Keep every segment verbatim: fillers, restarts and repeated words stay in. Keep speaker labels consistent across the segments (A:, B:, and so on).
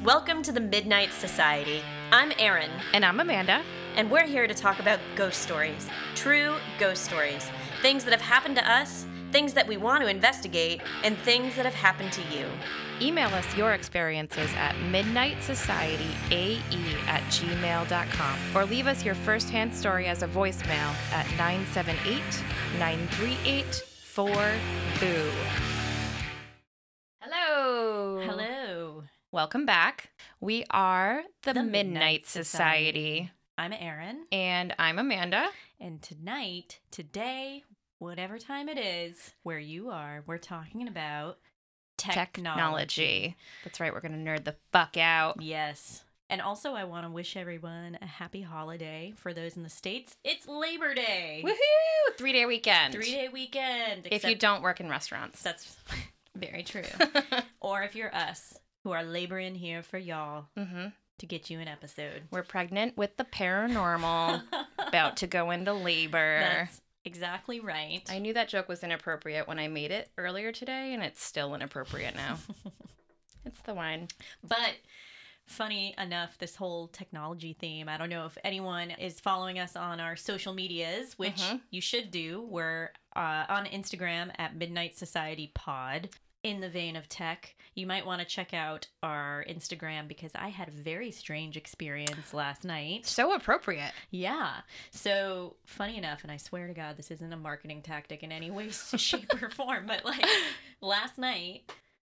A: Welcome to the Midnight Society. I'm Erin.
B: And I'm Amanda.
A: And we're here to talk about ghost stories. True ghost stories. Things that have happened to us, things that we want to investigate, and things that have happened to you.
B: Email us your experiences at midnightsocietyAE at gmail dot com or leave us your first-hand story as a voicemail at nine seven eight, nine three eight, four B O O. Hello.
A: Hello.
B: Welcome back. We are the,
A: The
B: Midnight,
A: Midnight
B: Society.
A: Society. I'm Erin.
B: And I'm Amanda.
A: And tonight, today, whatever time it is, where you are, we're talking about technology.
B: Technology. That's right. We're going to nerd the fuck out.
A: Yes. And also, I want to wish everyone a happy holiday. For those in the States, it's Labor Day.
B: Woohoo! Three-day weekend.
A: Three-day weekend.
B: If you don't work in restaurants.
A: That's very true. Or if you're us, who are laboring here for y'all
B: Mm-hmm.
A: to get you an episode.
B: We're pregnant with the paranormal, about to go into labor.
A: That's exactly right.
B: I knew that joke was inappropriate when I made it earlier today, and it's still inappropriate now. It's the wine.
A: But funny enough, this whole technology theme, I don't know if anyone is following us on our social medias, which
B: Mhm.
A: you should do. We're uh, on Instagram at Midnight Society Pod. In the vein of tech, you might want to check out our Instagram because I had a very strange experience last night.
B: So appropriate.
A: Yeah. So funny enough, and I swear to God, this isn't a marketing tactic in any way, shape, or form, but like last night,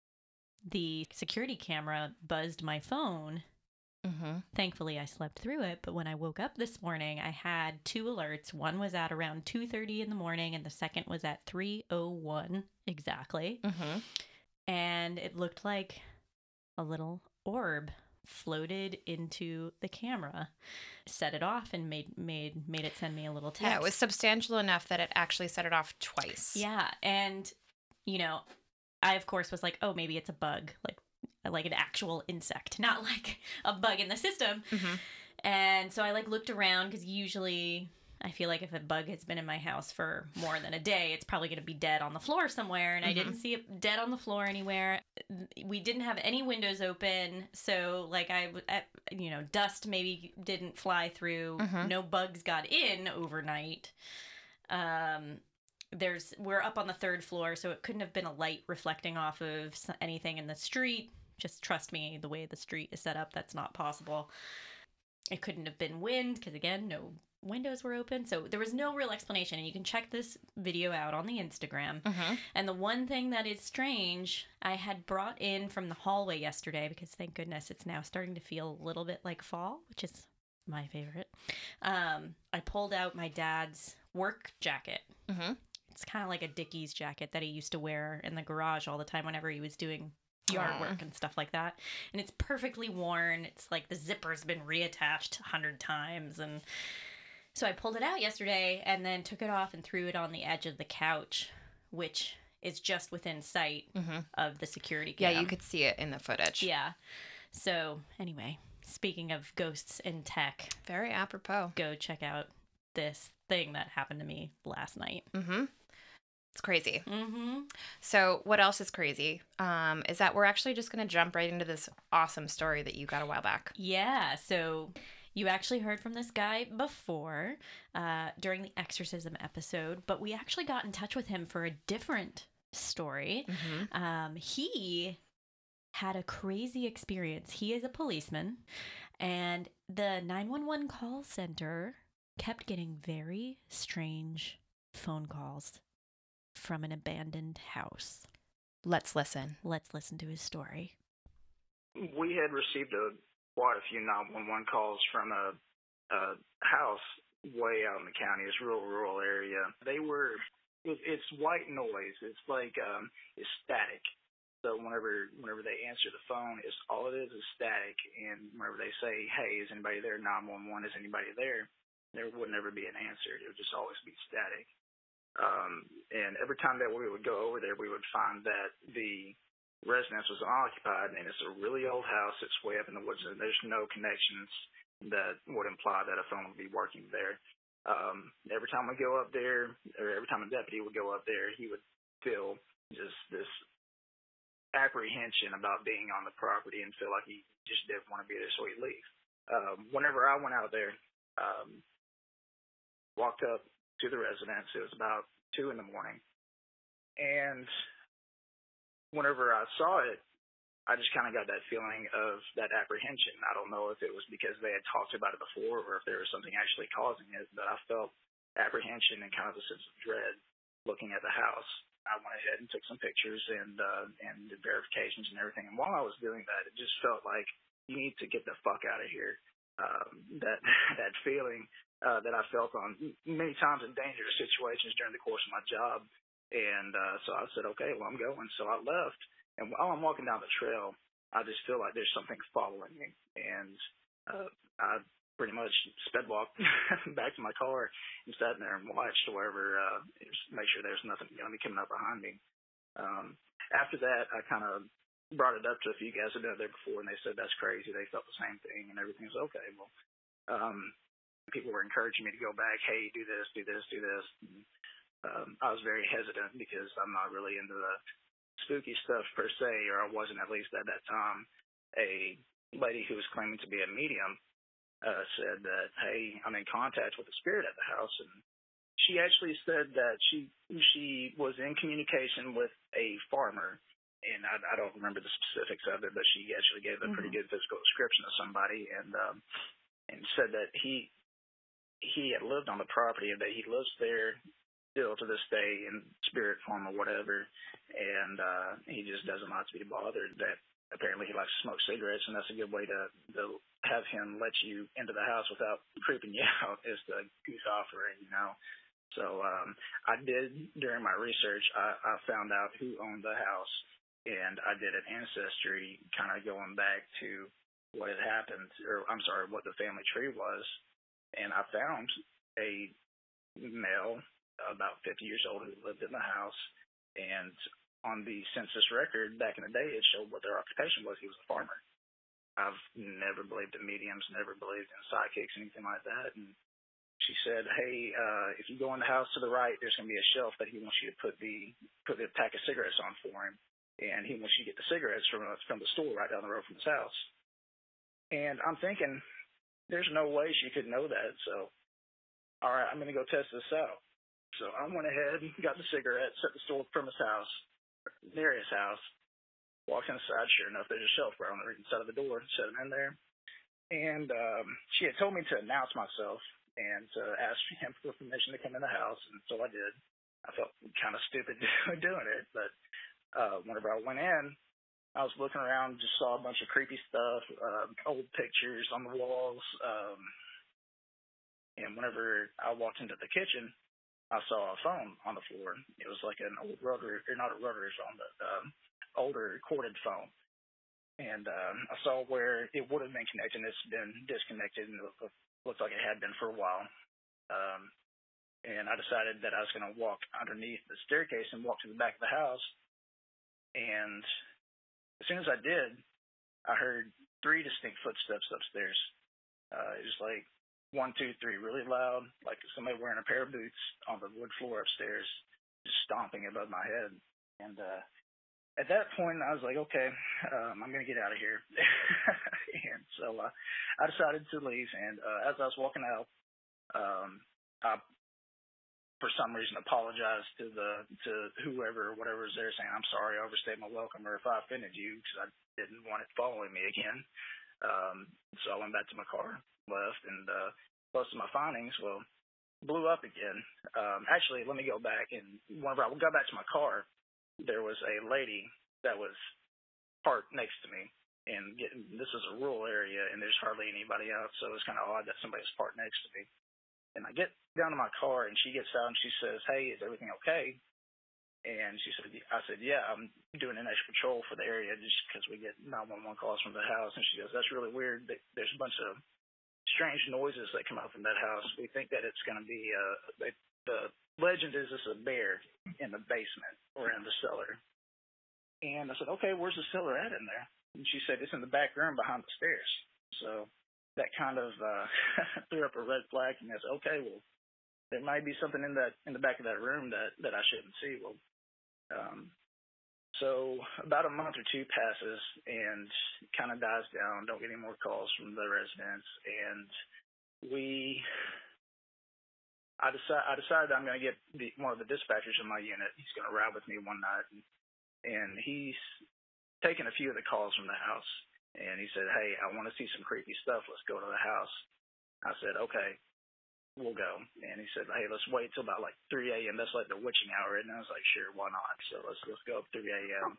A: the security camera buzzed my phone.
B: Mm-hmm.
A: Thankfully, I slept through it. But when I woke up this morning, I had two alerts. One was at around two thirty in the morning, and the second was at three oh one exactly.
B: Mm-hmm.
A: And it looked like a little orb floated into the camera, set it off, and made made made it send me a little text.
B: Yeah, it was substantial enough that it actually set it off twice.
A: Yeah, and you know, I of course was like, oh, maybe it's a bug, like like an actual insect, not like a bug in the system.
B: Mm-hmm.
A: And so I like looked around because usually I feel like if a bug has been in my house for more than a day, it's probably going to be dead on the floor somewhere. And
B: Mm-hmm.
A: I didn't see it dead on the floor anywhere. We didn't have any windows open. So like I, I you know, dust maybe didn't fly through.
B: Mm-hmm.
A: No bugs got in overnight. Um, there's, we're up on the third floor, so it couldn't have been a light reflecting off of anything in the street. Just trust me, the way the street is set up, that's not possible. It couldn't have been wind because, again, no windows were open. So there was no real explanation. And you can check this video out on the Instagram.
B: Mm-hmm.
A: And the one thing that is strange, I had brought in from the hallway yesterday because, thank goodness, it's now starting to feel a little bit like fall, which is my favorite. Um, I pulled out my dad's work jacket.
B: Mm-hmm.
A: It's kind of like a Dickies jacket that he used to wear in the garage all the time whenever he was doing yard
B: Aww.
A: work and stuff like that. And it's perfectly worn. It's like the zipper's been reattached a hundred times. And so I pulled it out yesterday and then took it off and threw it on the edge of the couch, which is just within sight
B: Mm-hmm.
A: of the security cam.
B: Yeah, you could see it in the footage.
A: Yeah. So anyway, speaking of ghosts and tech,
B: Very apropos.
A: go check out this thing that happened to me last night.
B: Mm-hmm. It's crazy.
A: Mm-hmm.
B: So what else is crazy um, is that we're actually just going to jump right into this awesome story that you got a while back.
A: Yeah, so you actually heard from this guy before uh, during the exorcism episode, but we actually got in touch with him for a different story.
B: Mm-hmm.
A: Um, he had a crazy experience. He is a policeman, and the nine one one call center kept getting very strange phone calls from an abandoned house.
B: Let's listen.
A: Let's listen to his story.
C: We had received a, quite a few nine one one calls from a, a house way out in the county. It's a real rural area. They were, it, it's white noise. It's like, um, it's static. So whenever whenever they answer the phone, it's all it is is static. And whenever they say, hey, is anybody there? nine one one, is anybody there? There would never be an answer. It would just always be static. Um, and every time that we would go over there, we would find that the residence was unoccupied, and it's a really old house. It's way up in the woods, and there's no connections that would imply that a phone would be working there. Um, every time we go up there, or every time a deputy would go up there, he would feel just this apprehension about being on the property and feel like he just didn't want to be there, so he'd leave. Um, whenever I went out there, um, walked up to the residence, it was about two in the morning, and whenever I saw it, I just kind of got that feeling of that apprehension. I don't know if it was because they had talked about it before or if there was something actually causing it, but I felt apprehension and kind of a sense of dread looking at the house. I went ahead and took some pictures and uh, and did verifications and everything. And while I was doing that, it just felt like you need to get the fuck out of here. Um, that that feeling uh, that I felt on many times in dangerous situations during the course of my job. And uh, so I said, okay, well, I'm going. So I left. And while I'm walking down the trail, I just feel like there's something following me. And uh, I pretty much sped walked back to my car and sat there and watched wherever, uh, just make sure there's nothing going to be coming up behind me. Um, after that, I kind of brought it up to a few guys who had been there before, and they said that's crazy. They felt the same thing, and everything's okay. Well, um, people were encouraging me to go back. Hey, do this, do this, do this. And, um, I was very hesitant because I'm not really into the spooky stuff per se, or I wasn't at least at that time. A lady who was claiming to be a medium uh, said that, hey, I'm in contact with a spirit at the house, and she actually said that she she was in communication with a farmer, and I, I don't remember the specifics of it, but she actually gave a mm-hmm. pretty good physical description of somebody, and um, and said that he he had lived on the property and that he lives there still to this day in spirit form or whatever, and uh, he just doesn't like to be bothered. That apparently he likes to smoke cigarettes, and that's a good way to, to have him let you into the house without creeping you out, is to goof off for it, you know. So um, I did, during my research, I, I found out who owned the house, and I did an ancestry kind of going back to what had happened, or I'm sorry, what the family tree was, and I found a male about fifty years old who lived in the house, and on the census record back in the day, it showed what their occupation was. He was a farmer. I've never believed in mediums, never believed in psychics, anything like that. And she said, hey, uh, if you go in the house to the right, there's going to be a shelf that he wants you to put the put the pack of cigarettes on for him, and he wants you to get the cigarettes from from the store right down the road from his house. And I'm thinking, there's no way she could know that. So, all right, I'm going to go test this out. So I went ahead and got the cigarettes, set the store from his house, near his house, walked inside. Sure enough, there's a shelf right on the right side of the door, set him in there. And um, she had told me to announce myself and to ask him for permission to come in the house, and so I did. I felt kind of stupid doing it, but uh, whenever I went in, I was looking around, just saw a bunch of creepy stuff, uh, old pictures on the walls, um, and whenever I walked into the kitchen, I saw a phone on the floor. It was like an old rotary, or not a rotary phone, but um, older corded phone. And um, I saw where it would have been connected, and it's been disconnected, and it looked like it had been for a while. Um, and I decided that I was going to walk underneath the staircase and walk to the back of the house. And as soon as I did, I heard three distinct footsteps upstairs. Uh, it was like one, two, three, really loud, like somebody wearing a pair of boots on the wood floor upstairs, just stomping above my head. And uh, at that point, I was like, okay, um, I'm going to get out of here. And so uh, I decided to leave. And uh, as I was walking out, um, I, for some reason, apologized to the to whoever or whatever was there, saying, I'm sorry, I overstayed my welcome, or if I offended you, because I didn't want it following me again. Um, so I went back to my car, left, and uh, most of my findings, well, blew up again. Um, actually, let me go back. And whenever I got back to my car, there was a lady that was parked next to me. And getting, this is a rural area, and there's hardly anybody out, so it's kind of odd that somebody's parked next to me. And I get down to my car, and she gets out, and she says, hey, is everything okay? And she said, I said, yeah, I'm doing an extra patrol for the area just because we get nine one one calls from the house. And she goes, that's really weird. There's a bunch of strange noises that come out from that house. We think that it's going to be, uh, they, the legend is it's a bear in the basement or in the cellar. And I said, okay, where's the cellar at in there? And she said, it's in the back room behind the stairs. So that kind of uh, threw up a red flag. And I said, okay, well, there might be something in that in the back of that room that, that I shouldn't see. Well, Um, So about a month or two passes and kind of dies down. Don't get any more calls from the residents. And we, I decide, I decided I'm going to get the, one of the dispatchers in my unit. He's going to ride with me one night. And, and he's taken a few of the calls from the house. And he said, hey, I want to see some creepy stuff. Let's go to the house. I said, okay, we'll go. And he said, hey, let's wait till about like three a.m. That's like the witching hour. And I was like, sure, why not? So let's let's go up three a.m.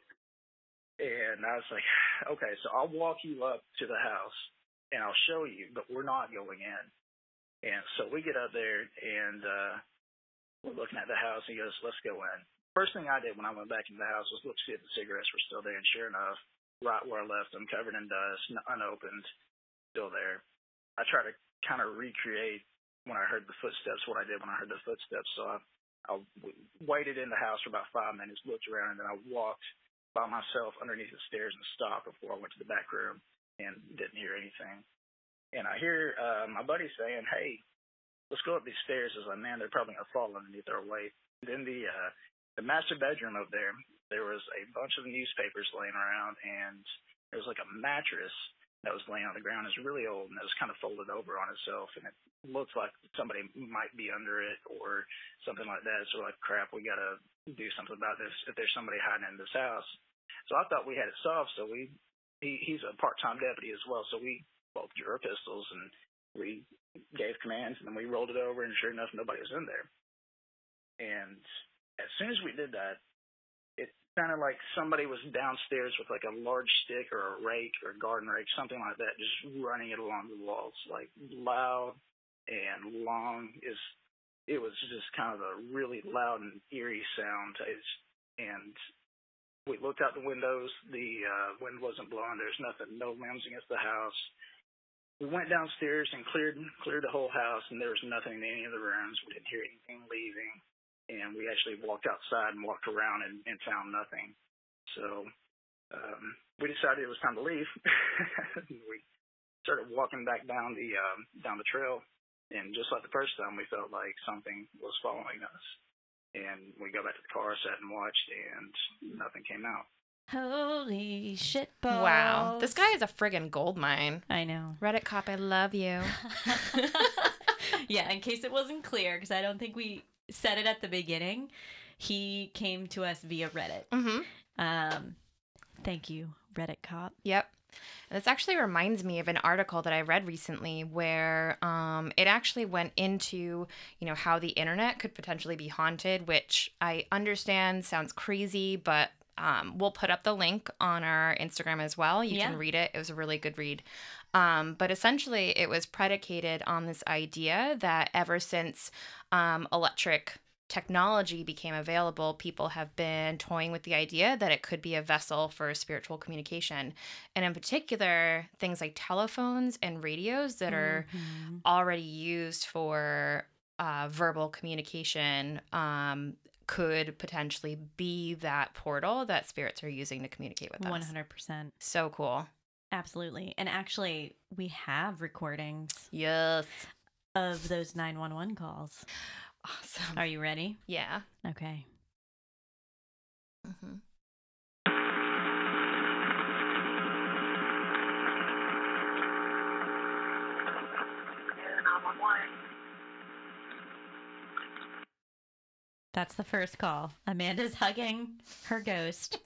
C: And I was like, okay, so I'll walk you up to the house and I'll show you, but we're not going in. And so we get up there and uh, we're looking at the house. And he goes, let's go in. First thing I did when I went back into the house was look see if the cigarettes were still there. And sure enough, right where I left them, covered in dust, unopened, still there. I try to kind of recreate when I heard the footsteps, what I did when I heard the footsteps. So I, I waited in the house for about five minutes, looked around, and then I walked by myself underneath the stairs and stopped before I went to the back room and didn't hear anything. And I hear uh, my buddy saying, hey, let's go up these stairs. I was like, man, they're probably going to fall underneath our weight. Then the uh, the master bedroom up there, there was a bunch of newspapers laying around, and there was like a mattress that was laying on the ground. It was really old, and it was kind of folded over on itself, and it looked like somebody might be under it or something like that. So we're like, crap, we got to do something about this if there's somebody hiding in this house. So I thought we had it solved, so we he, he's a part-time deputy as well, so we both drew our pistols, and we gave commands, and then we rolled it over, and sure enough, nobody was in there. And as soon as we did that, it sounded like somebody was downstairs with like a large stick or a rake or a garden rake, something like that, just running it along the walls, like loud and long. Is it was just kind of a really loud and eerie sound. It's, and we looked out the windows. The uh, wind wasn't blowing. There's nothing, no limbs against the house. We went downstairs and cleared cleared the whole house, and there was nothing in any of the rooms. We didn't hear anything leaving. And we actually walked outside and walked around and, and found nothing. So um, we decided it was time to leave. We started walking back down the um, down the trail, and just like the first time, we felt like something was following us. And we got back to the car, sat and watched, and nothing came out.
A: Holy shit balls.
B: Wow. This guy is a friggin' gold mine.
A: I know.
B: Reddit cop, I love you.
A: Yeah, in case it wasn't clear, because I don't think we said it at the beginning, he came to us via Reddit.
B: Mm-hmm.
A: Um, thank you, Reddit cop.
B: Yep. This actually reminds me of an article that I read recently where um, it actually went into, you know, how the internet could potentially be haunted, which I understand sounds crazy, but um, we'll put up the link on our Instagram as well. You
A: yeah.
B: can read it. It was a really good read. Um, but essentially, it was predicated on this idea that ever since um, electric technology became available, people have been toying with the idea that it could be a vessel for spiritual communication. And in particular, things like telephones and radios that are
A: mm-hmm.
B: already used for uh, verbal communication um, could potentially be that portal that spirits are using to communicate with us.
A: one hundred percent.
B: So cool.
A: Absolutely. And actually, we have recordings
B: Yes.
A: of those nine one one calls.
B: Awesome.
A: Are you ready?
B: Yeah.
A: Okay.
B: Mm-hmm.
A: That's the first call. Amanda's hugging her ghost.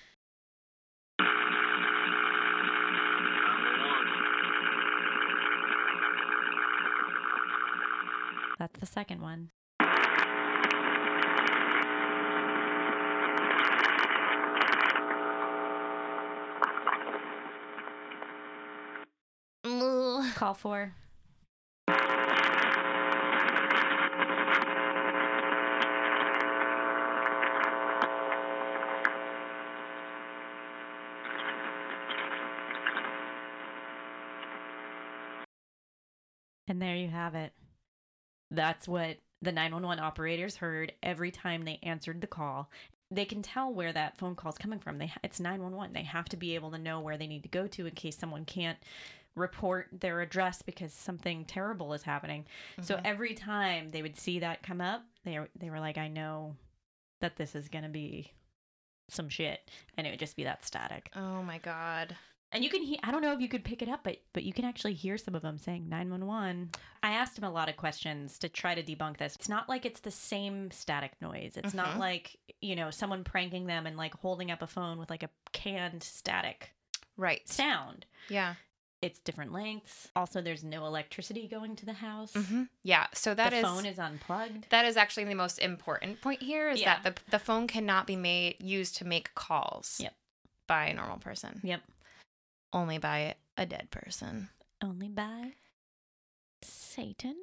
A: That's the second one. Call four. And there you have it. That's what the nine one one operators heard every time they answered the call. They can tell where that phone call is coming from. They It's nine one one. They have to be able to know where they need to go to in case someone can't report their address because something terrible is happening. Mm-hmm. So every time they would see that come up, they, they were like, I know that this is going to be some shit, and it would just be that static.
B: Oh my God.
A: And you can hear, I don't know if you could pick it up, but but you can actually hear some of them saying nine one one. I asked him a lot of questions to try to debunk this. It's not like it's the same static noise. It's
B: Mhm.
A: not like, you know, someone pranking them and like holding up a phone with like a canned static
B: Right.
A: sound.
B: Yeah.
A: It's different lengths. Also, there's no electricity going to the house.
B: Mm-hmm. Yeah. So that
A: the
B: is
A: phone is unplugged.
B: that is actually the most important point here is
A: Yeah.
B: that the the phone cannot be made used to make calls.
A: Yep.
B: By a normal person.
A: Yep.
B: Only by a dead person.
A: Only by Satan.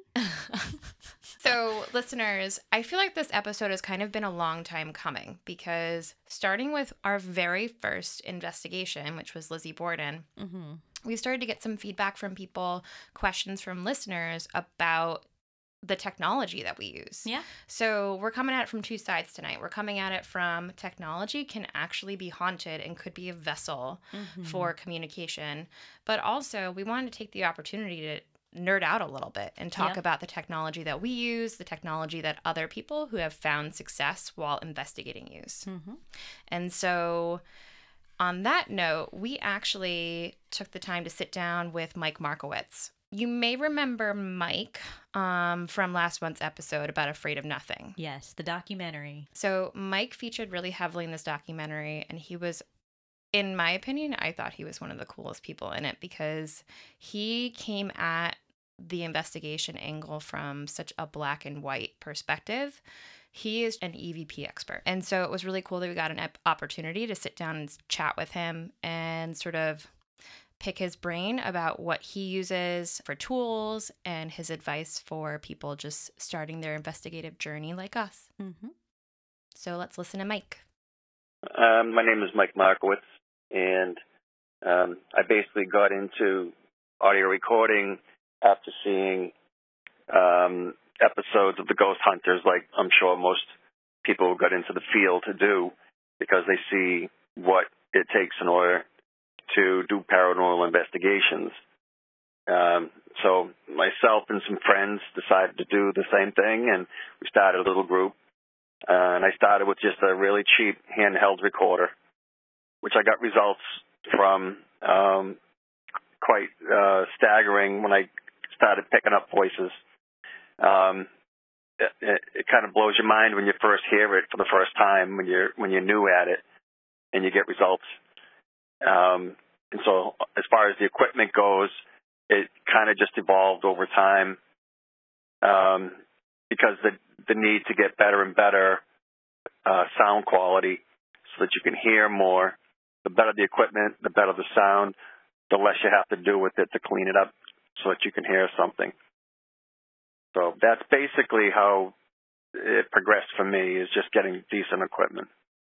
B: So, listeners, I feel like this episode has kind of been a long time coming because starting with our very first investigation, which was Lizzie Borden,
A: Mm-hmm.
B: we started to get some feedback from people, questions from listeners about the technology that we use.
A: Yeah.
B: So we're coming at it from two sides tonight. We're coming at it from technology can actually be haunted and could be a vessel
A: Mm-hmm.
B: for communication. But also we wanted to take the opportunity to nerd out a little bit and talk
A: Yeah.
B: about the technology that we use, the technology that other people who have found success while investigating use.
A: Mm-hmm.
B: And so on that note, we actually took the time to sit down with Mike Markowitz. You may remember Mike um, from last month's episode about Afraid of Nothing.
A: Yes, the documentary.
B: So Mike featured really heavily in this documentary, and he was, in my opinion, I thought he was one of the coolest people in it because he came at the investigation angle from such a black and white perspective. He is an E V P expert. And so it was really cool that we got an ep- opportunity to sit down and chat with him and sort of pick his brain about what he uses for tools and his advice for people just starting their investigative journey like us.
A: Mm-hmm.
B: So let's listen to Mike.
D: Um, my name is Mike Markowitz, and um, I basically got into audio recording after seeing um, episodes of The Ghost Hunters, like I'm sure most people got into the field to do, because they see what it takes in order to do paranormal investigations. Um, so myself and some friends decided to do the same thing, and we started a little group. Uh, and I started with just a really cheap handheld recorder, which I got results from um, quite uh, staggering when I started picking up voices. Um, it, it, it kind of blows your mind when you first hear it for the first time, when you're when you're new at it, and you get results. Um, and so, as far as the equipment goes, it kind of just evolved over time, um, because the the need to get better and better uh, sound quality, so that you can hear more. The better the equipment, the better the sound, the less you have to do with it to clean it up, so that you can hear something. So that's basically how it progressed for me, is just getting decent equipment.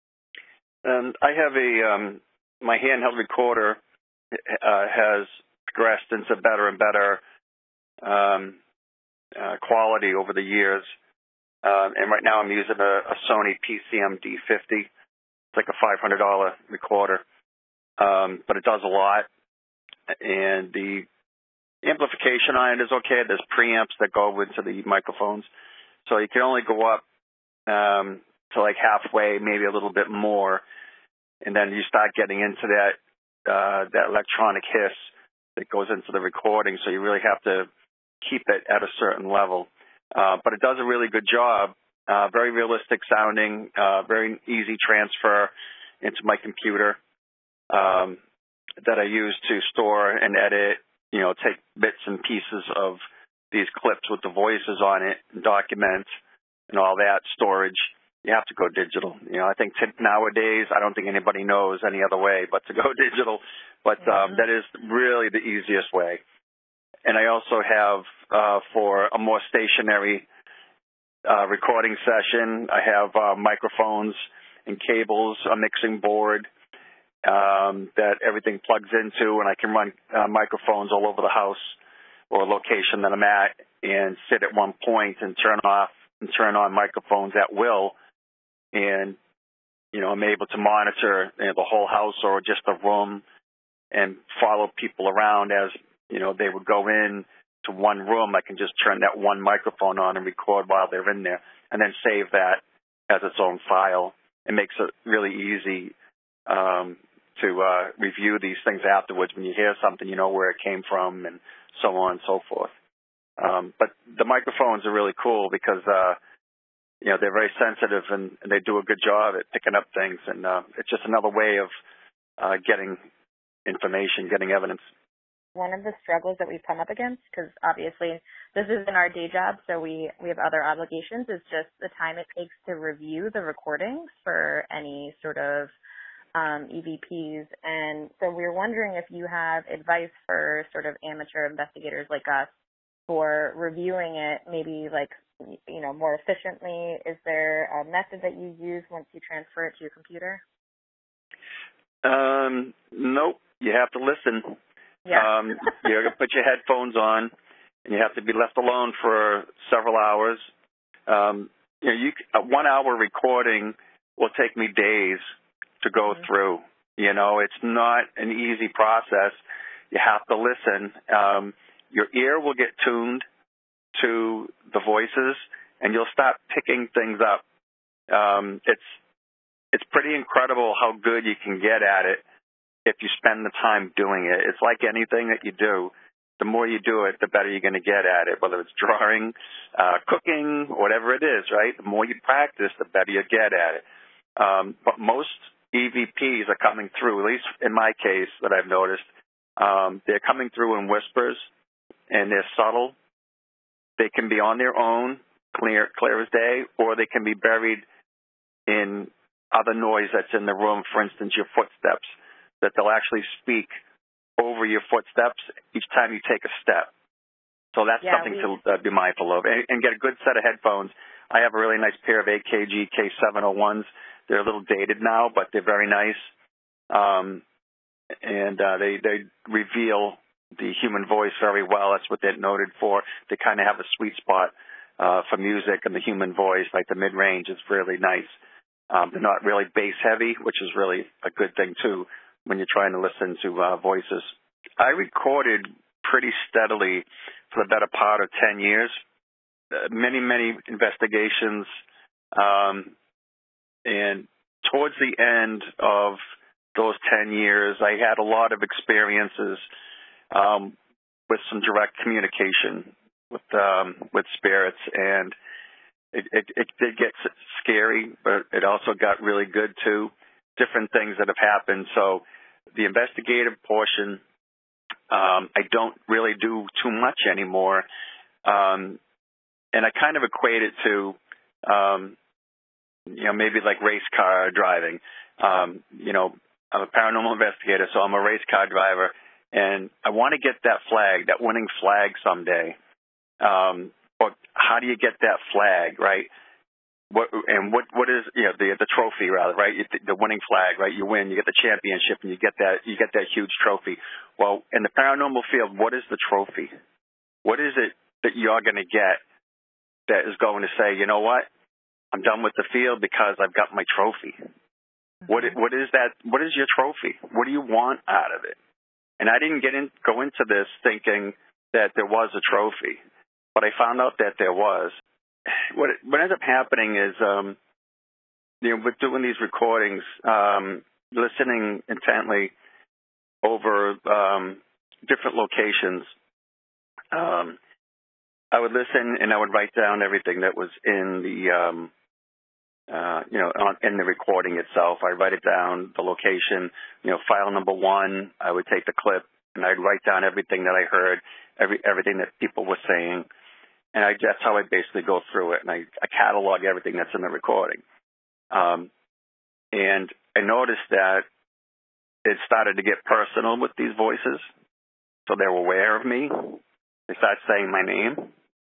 D: And I have a, um, my handheld recorder uh, has progressed into better and better um, uh, quality over the years. Um, and right now I'm using a, a Sony P C M D fifty. It's like a five hundred dollars recorder. Um, but it does a lot. And the amplification on it is okay. There's preamps that go into the microphones. So you can only go up um, to like halfway, maybe a little bit more. And then you start getting into that uh, that electronic hiss that goes into the recording. So you really have to keep it at a certain level. Uh, but it does a really good job. Uh, very realistic sounding, uh, very easy transfer into my computer um, that I use to store and edit, you know, take bits and pieces of these clips with the voices on it, and document and all that storage. You have to go digital. You know, I think t- nowadays, I don't think anybody knows any other way but to go digital. But um, that is really the easiest way. And I also have, uh, for a more stationary uh, recording session, I have uh, microphones and cables, a mixing board um, that everything plugs into, and I can run uh, microphones all over the house or location that I'm at, and sit at one point and turn off and turn on microphones at will. And, you know, I'm able to monitor, you know, the whole house or just a room, and follow people around as, you know, they would go in to one room. I can just turn that one microphone on and record while they're in there, and then save that as its own file it makes it really easy um, to uh, review these things afterwards. When you hear something, you know where it came from and so on and so forth. Um, but the microphones are really cool because, uh, you know, they're very sensitive and, and they do a good job at picking up things. And uh, it's just another way of uh, getting information, getting evidence.
B: One of the struggles that we've come up against, because obviously this isn't our day job, so we, we have other obligations, is just the time it takes to review the recordings for any sort of um, E V Ps. And so we're wondering if you have advice for sort of amateur investigators like us for reviewing it, maybe like, you know, more efficiently. Is there a method that you use once you transfer it to your computer?
D: Um, nope. You have to listen.
B: Yeah.
D: um, you're going to put your headphones on, and you have to be left alone for several hours. Um, you know, you, a one-hour recording will take me days to go mm-hmm. through. You know, it's not an easy process. You have to listen. Um, your ear will get tuned to the voices, and you'll start picking things up. Um, it's it's pretty incredible how good you can get at it if you spend the time doing it. It's like anything that you do. The more you do it, the better you're going to get at it, whether it's drawing, uh, cooking, whatever it is, right? The more you practice, the better you get at it. Um, but most E V Ps are coming through, at least in my case that I've noticed, um, they're coming through in whispers, and they're subtle. They can be on their own, clear, clear as day, or they can be buried in other noise that's in the room, for instance, your footsteps, that they'll actually speak over your footsteps each time you take a step. So that's
B: yeah,
D: something
B: we...
D: to uh, be mindful of. And, and get a good set of headphones. I have a really nice pair of A K G K seven oh ones. They're a little dated now, but they're very nice. Um, and uh, they, they reveal the human voice very well. That's what they're noted for. They kind of have a sweet spot uh, for music and the human voice, like the mid-range is really nice. Um, they're not really bass heavy, which is really a good thing too when you're trying to listen to uh, voices. I recorded pretty steadily for the better part of ten years, uh, many, many investigations. Um, and towards the end of those ten years, I had a lot of experiences um, with some direct communication with um, with spirits, and it, it, it did get scary, but it also got really good too. Different things that have happened. So the investigative portion, um, I don't really do too much anymore, um, and I kind of equate it to, um, you know, maybe like race car driving. Um, you know, I'm a paranormal investigator, so I'm a race car driver, and I want to get that flag, that winning flag someday. Um, but how do you get that flag, right? What and what what is you know the the trophy rather, right? The winning flag, right? You win, you get the championship, and you get that you get that huge trophy. Well, in the paranormal field, what is the trophy? What is it that you're going to get that is going to say, you know what? I'm done with the field because I've got my trophy. Mm-hmm. What what is that? What is your trophy? What do you want out of it? And I didn't get in go into this thinking that there was a trophy, but I found out that there was. What what ends up happening is, um, you know, with doing these recordings, um, listening intently over um, different locations, um, I would listen and I would write down everything that was in the, um, uh, you know, on, in the recording itself. I'd write it down, the location, you know, file number one. I would take the clip and I'd write down everything that I heard, every everything that people were saying. And I, that's how I basically go through it, and I, I catalog everything that's in the recording. Um, and I noticed that it started to get personal with these voices, so they were aware of me. They started saying my name.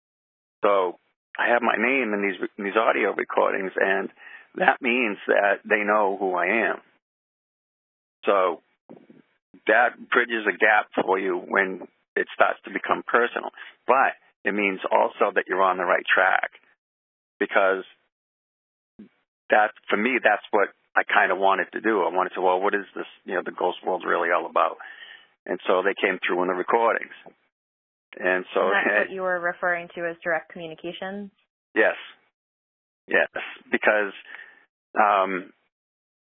D: So I have my name in these in these audio recordings, and that means that they know who I am. So that bridges a gap for you when it starts to become personal. But it means also that you're on the right track, because that, for me, that's what I kind of wanted to do. I wanted to, well, what is this, you know, the ghost world really all about? And so they came through in the recordings. And so
B: and that's what you were referring to as direct communications?
D: Yes. Yes. Because um,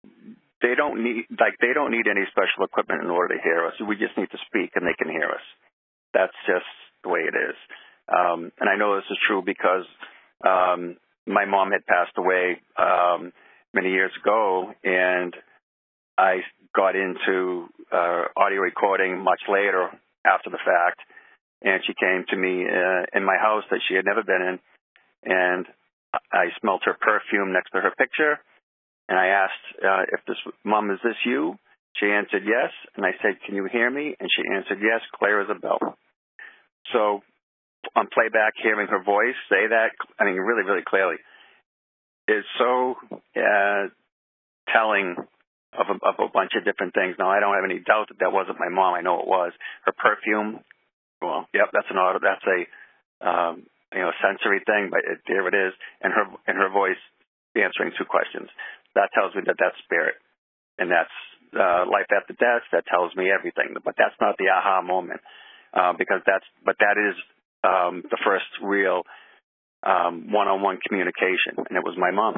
D: they don't need like they don't need any special equipment in order to hear us. We just need to speak, and they can hear us. That's just the way it is. Um, and I know this is true because um, my mom had passed away um, many years ago, and I got into uh, audio recording much later after the fact. And she came to me uh, in my house that she had never been in, and I smelled her perfume next to her picture. And I asked, uh, if this, Mom, is this you? She answered yes. And I said, can you hear me? And she answered yes, clear as a bell. So on playback, hearing her voice say that, I mean, really, really clearly, is so uh, telling of a, of a bunch of different things. Now, I don't have any doubt that that wasn't my mom. I know it was. Her perfume, well, yep, that's an auto, that's a, um, you know, sensory thing, but it, there it is. And her, and her voice answering two questions. That tells me that that's spirit. And that's uh, life after death. That tells me everything. But that's not the aha moment. Uh, because that's, but that is um, the first real um, one-on-one communication, and it was my mom.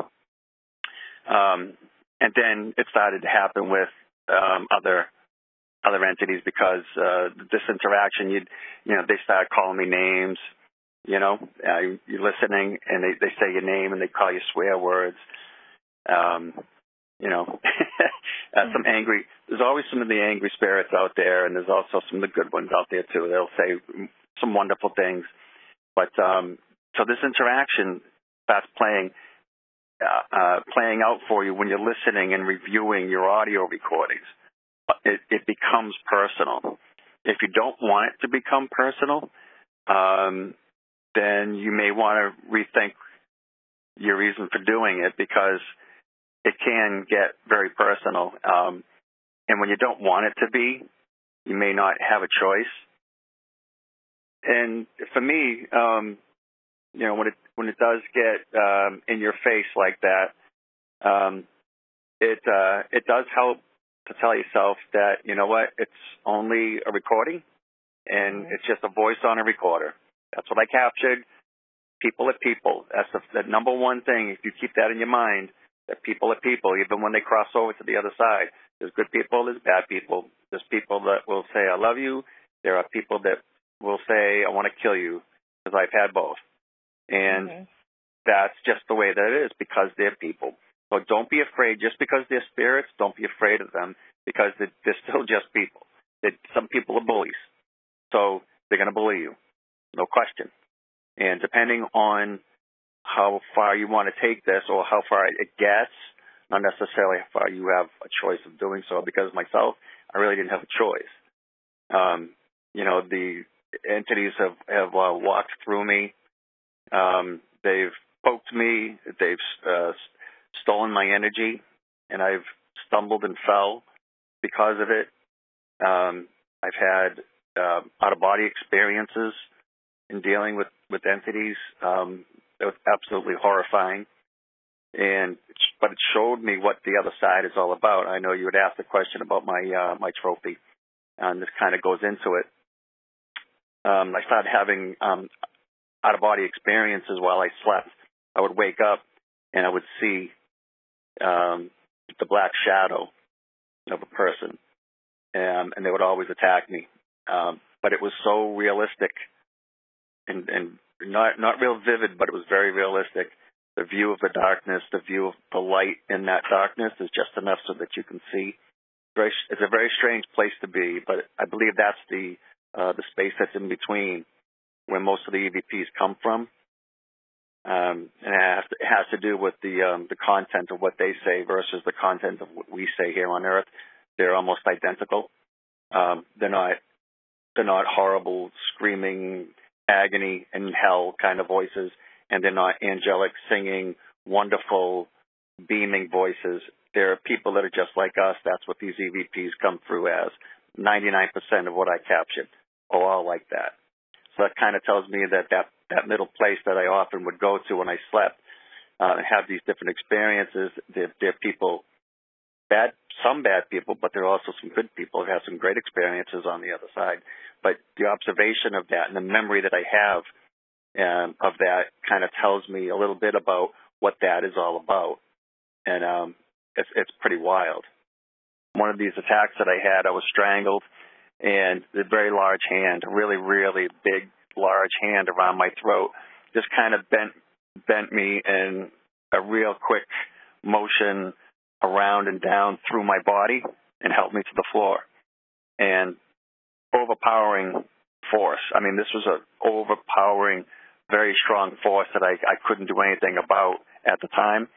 D: Um, and then it started to happen with um, other other entities because uh, this interaction, you you know, they started calling me names. You know, uh, you're listening, and they they say your name, and they call you swear words. Um, you know, uh, some angry, there's always some of the angry spirits out there, and there's also some of the good ones out there too. They'll say some wonderful things. But, um, so this interaction starts playing, uh, uh, playing out for you when you're listening and reviewing your audio recordings. It, it becomes personal. If you don't want it to become personal, um, then you may want to rethink your reason for doing it, because it can get very personal. Um, and when you don't want it to be, you may not have a choice. And for me, um, you know, when it when it does get um, in your face like that, um, it uh, it does help to tell yourself that, you know what, it's only a recording, and mm-hmm. it's just a voice on a recorder. That's what I captured. People are people. That's the, the number one thing. If you keep that in your mind, that people are people, even when they cross over to the other side. There's good people, there's bad people. There's people that will say, I love you. There are people that will say, I want to kill you, because I've had both. And mm-hmm. that's just the way that it is, because they're people. So don't be afraid. Just because they're spirits, don't be afraid of them, because they're, they're still just people. They, some people are bullies. So they're going to bully you, no question. And depending on how far you want to take this, or how far it gets, not necessarily how far you have a choice of doing so, because myself, I really didn't have a choice. Um, you know, the entities have, have uh, walked through me. Um, they've poked me. They've uh, stolen my energy, and I've stumbled and fell because of it. Um, I've had uh, out-of-body experiences in dealing with, with entities. Um, it was absolutely horrifying. And, but it showed me what the other side is all about. I know you had asked a question about my, uh, my trophy, and this kind of goes into it. Um, I started having, um, out-of-body experiences while I slept. I would wake up and I would see, um, the black shadow of a person, um, and they would always attack me. Um, but it was so realistic and, and not, not real vivid, but it was very realistic. The view of the darkness, the view of the light in that darkness is just enough so that you can see. Very, it's a very strange place to be, but I believe that's the uh, the space that's in between where most of the E V Ps come from. Um, and it has, to, it has to do with the um, the content of what they say versus the content of what we say here on Earth. They're almost identical. Um, they're not they're not horrible, screaming, agony and hell kind of voices. And they're not angelic, singing, wonderful, beaming voices. They're people that are just like us. That's what these E V Ps come through as. ninety-nine percent of what I captured are all like that. So that kind of tells me that that, that middle place that I often would go to when I slept uh, and have these different experiences, they're, they're people, bad, some bad people, but there are also some good people who have some great experiences on the other side. But the observation of that and the memory that I have Um, of that kind of tells me a little bit about what that is all about. And um, it's, it's pretty wild. One of these attacks that I had, I was strangled, and a very large hand, a really, really big, large hand around my throat, just kind of bent bent me in a real quick motion around and down through my body and helped me to the floor. And overpowering force. I mean, this was an overpowering, very strong force that I, I couldn't do anything about at the time.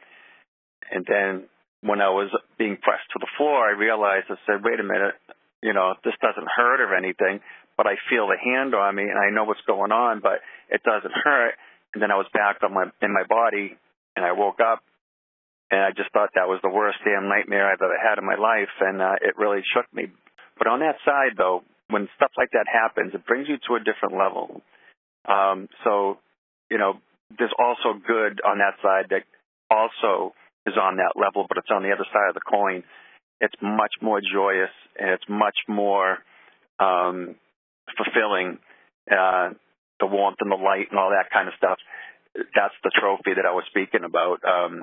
D: And then when I was being pressed to the floor, I realized, I said, wait a minute, you know, this doesn't hurt or anything, but I feel the hand on me and I know what's going on, but it doesn't hurt. And then I was back on my, in my body, and I woke up, and I just thought that was the worst damn nightmare I've ever had in my life, and uh, it really shook me. But on that side, though, when stuff like that happens, it brings you to a different level. Um, so, you know, there's also good on that side that also is on that level, but it's on the other side of the coin. It's much more joyous, and it's much more um, fulfilling. Uh, the warmth and the light and all that kind of stuff. That's the trophy that I was speaking about. Um,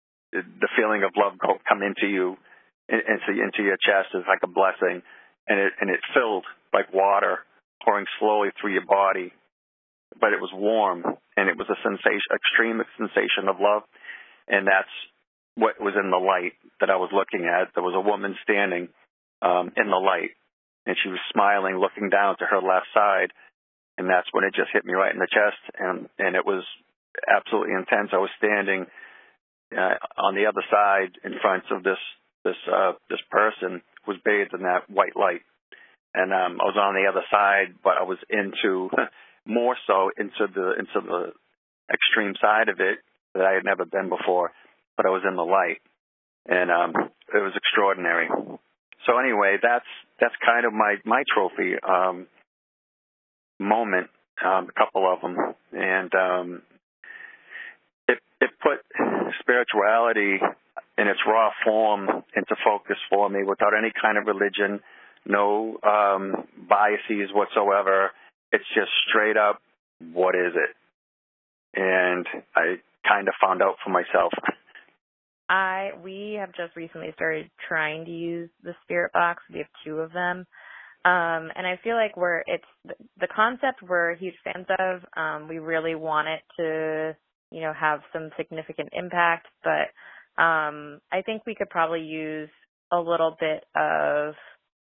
D: the feeling of love go, come into you, into, into your chest is like a blessing, and it and it filled like water pouring slowly through your body, but it was warm, and it was a sensation, extreme sensation of love, and that's what was in the light that I was looking at. There was a woman standing um, in the light, and she was smiling, looking down to her left side. And that's when it just hit me right in the chest, and, and it was absolutely intense. I was standing uh, on the other side in front of this this uh, this person who was bathed in that white light, and um, I was on the other side, but I was into more so into the into the extreme side of it that I had never been before. But I was in the light, and um, it was extraordinary. So anyway, that's that's kind of my my trophy. Um, moment, um, a couple of them, and um, it, it put spirituality in its raw form into focus for me without any kind of religion, no um, biases whatsoever. It's just straight up, what is it? And I kind of found out for myself.
B: I we have just recently started trying to use the spirit box. We have two of them. Um, and I feel like we're, it's the concept we're huge fans of. Um, we really want it to, you know, have some significant impact, but um, I think we could probably use a little bit of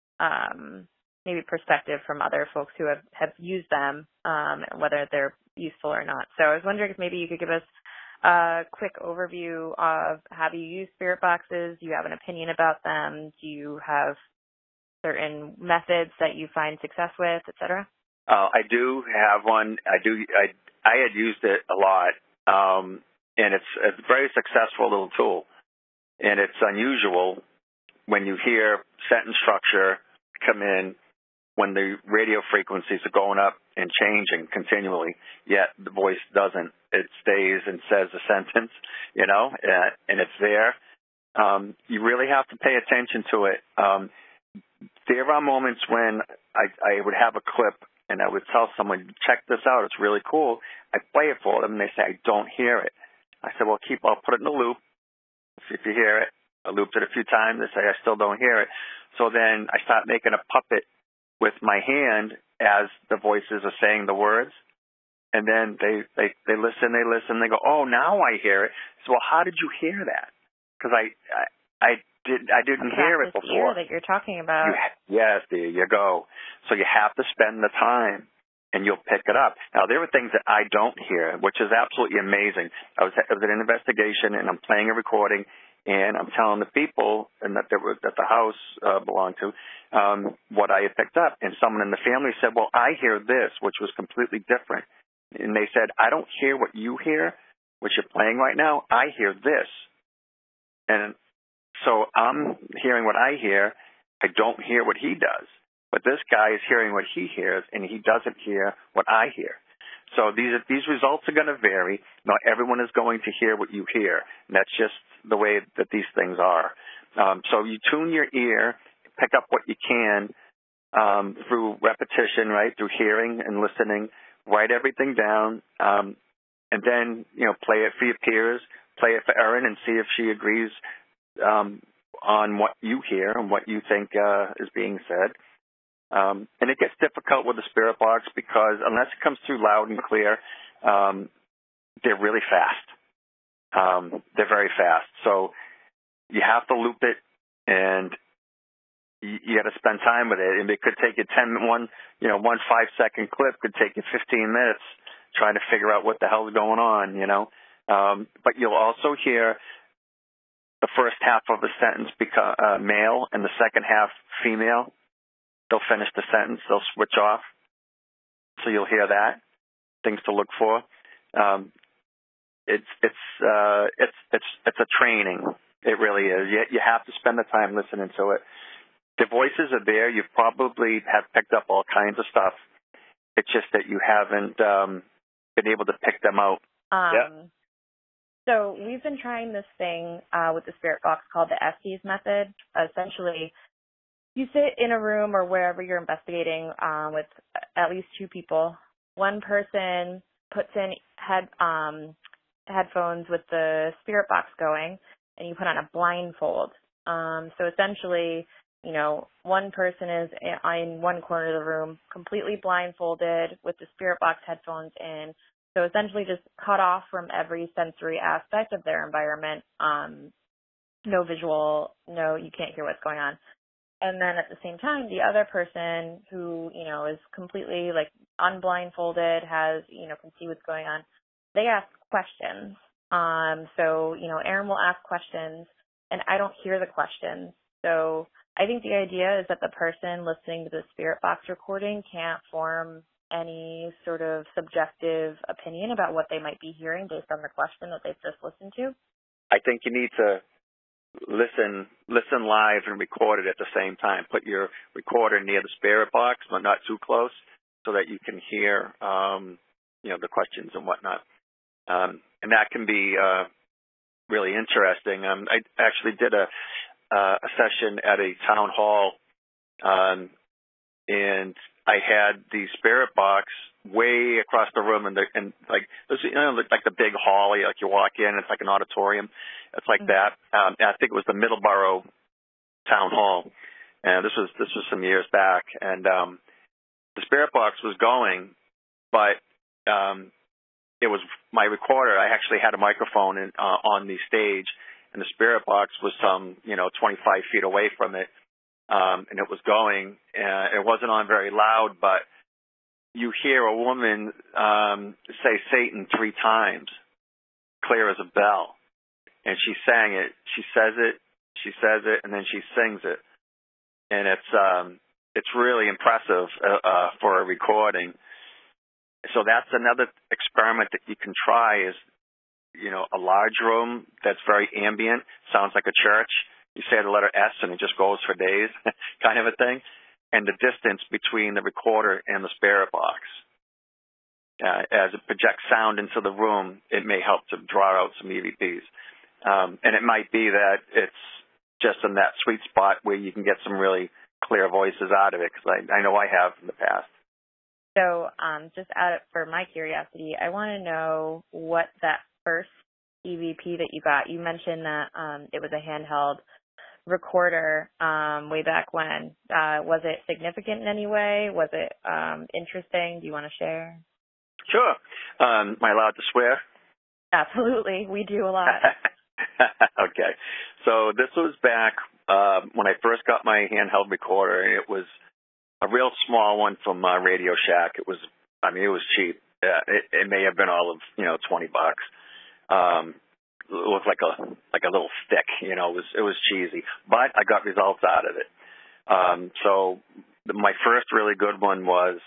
B: um, maybe perspective from other folks who have, have used them, um, whether they're useful or not. So I was wondering if maybe you could give us a quick overview of, have you used spirit boxes? Do you have an opinion about them? Do you have certain methods that you find success with, et cetera?
D: Uh, I do have one. I do. I I had used it a lot, um, and it's a very successful little tool. And it's unusual when you hear sentence structure come in when the radio frequencies are going up and changing continually, yet the voice doesn't. It stays and says the sentence, you know, uh, and it's there. Um, you really have to pay attention to it. Um, There are moments when I, I would have a clip and I would tell someone, check this out, it's really cool. I play it for them and they say, I don't hear it. I said, well, keep, I'll put it in the loop. See if you hear it. I looped it a few times. They say, I still don't hear it. So then I start making a puppet with my hand as the voices are saying the words. And then they, they, they listen, they listen, they go, oh, now I hear it. So, well, how did you hear that? Because I, I, I Did, I didn't hear it before.
B: That you're talking about.
D: You, yes, there you go. So you have to spend the time, and you'll pick it up. Now, there are things that I don't hear, which is absolutely amazing. I was, I was at an investigation, and I'm playing a recording, and I'm telling the people and that, there were, that the house uh, belonged to um, what I had picked up. And someone in the family said, well, I hear this, which was completely different. And they said, I don't hear what you hear, what you're playing right now. I hear this. And so I'm hearing what I hear. I don't hear what he does. But this guy is hearing what he hears, and he doesn't hear what I hear. So these these results are going to vary. Not everyone is going to hear what you hear. And that's just the way that these things are. Um, so you tune your ear, pick up what you can um, through repetition, right, through hearing and listening. Write everything down, um, and then, you know, play it for your peers, play it for Erin and see if she agrees um, on what you hear and what you think uh, is being said. Um, and it gets difficult with the spirit box because unless it comes through loud and clear, um, they're really fast. Um, they're very fast. So you have to loop it, and you, you got to spend time with it. And it could take you ten, one, you know, one five second clip could take you fifteen minutes trying to figure out what the hell is going on, you know. Um, but you'll also hear the first half of a sentence become uh, male and the second half female. They'll finish the sentence. They'll switch off. So you'll hear that. Things to look for. Um, it's it's uh, it's it's it's a training. It really is. You, you have to spend the time listening to it. The voices are there. You probably have picked up all kinds of stuff. It's just that you haven't um, been able to pick them out.
B: Um,
D: yeah.
B: So we've been trying this thing uh, with the spirit box called the Estes method. Essentially, you sit in a room or wherever you're investigating um, with at least two people. One person puts in head um, headphones with the spirit box going, and you put on a blindfold. Um, so essentially, you know, one person is in one corner of the room, completely blindfolded with the spirit box headphones in. So essentially just cut off from every sensory aspect of their environment. Um, no visual, no, you can't hear what's going on. And then at the same time, the other person who, you know, is completely like unblindfolded, has, you know, can see what's going on, they ask questions. Um, so, you know, Aaron will ask questions and I don't hear the questions. So I think the idea is that the person listening to the spirit box recording can't form any sort of subjective opinion about what they might be hearing based on the question that they've just listened to.
D: I think you need to listen listen live and record it at the same time. Put your recorder near the spirit box, but not too close, so that you can hear, um, you know, the questions and whatnot. Um, and that can be uh, really interesting. Um, I actually did a, uh, a session at a town hall, um, and I had the spirit box way across the room, and, the, and like, you know, like the big hall, like you walk in, it's like an auditorium. It's like mm-hmm. that. Um, I think it was the Middleborough Town Hall, and this was this was some years back. And um, the spirit box was going, but um, it was my recorder. I actually had a microphone in, uh, on the stage, and the spirit box was some, you know, twenty-five feet away from it, um, and it was going. And it wasn't on very loud, but you hear a woman um, say Satan three times, clear as a bell. And she sang it. She says it. She says it, and then she sings it. And it's um, it's really impressive uh, uh, for a recording. So that's another experiment that you can try. Is, you know, a large room that's very ambient, sounds like a church. You say the letter S, and it just goes for days, kind of a thing. And the distance between the recorder and the spirit box. Uh, as it projects sound into the room, it may help to draw out some E V Ps. Um, and it might be that it's just in that sweet spot where you can get some really clear voices out of it, because I, I know I have in the past.
B: So um, just out of, for my curiosity, I want to know what that first E V P that you got. You mentioned that um, it was a handheld recorder um, way back when. Uh, was it significant in any way? Was it um, interesting? Do you want to share?
D: Sure. Um, am I allowed to swear?
B: Absolutely. We do a lot.
D: Okay. So this was back uh, when I first got my handheld recorder. It was a real small one from uh, Radio Shack. It was, I mean, it was cheap. Uh, it, it may have been all of, you know, twenty bucks. Um, it looked like a like a little stick, you know. It was it was cheesy, but I got results out of it. Um, so the, my first really good one was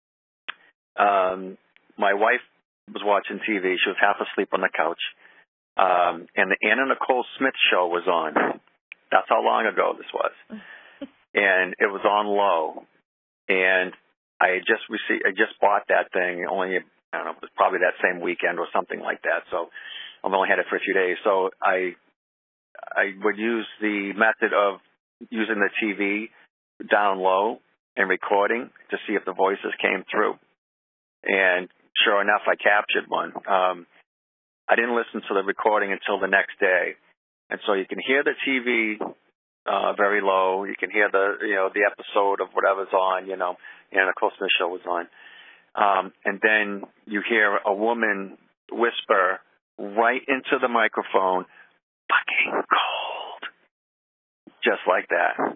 D: um, my wife was watching T V. She was half asleep on the couch. Um, and the Anna Nicole Smith show was on. That's how long ago this was. And it was on low. And I had just received, I just bought that thing only, I don't know, it was probably that same weekend or something like that. So I've only had it for a few days. So I, I would use the method of using the T V down low and recording to see if the voices came through. And sure enough, I captured one. Um, I didn't listen to the recording until the next day. And so you can hear the T V uh, very low. You can hear the, you know, the episode of whatever's on, you know, and of course the show was on. Um, and then you hear a woman whisper right into the microphone, fucking cold. Just like that.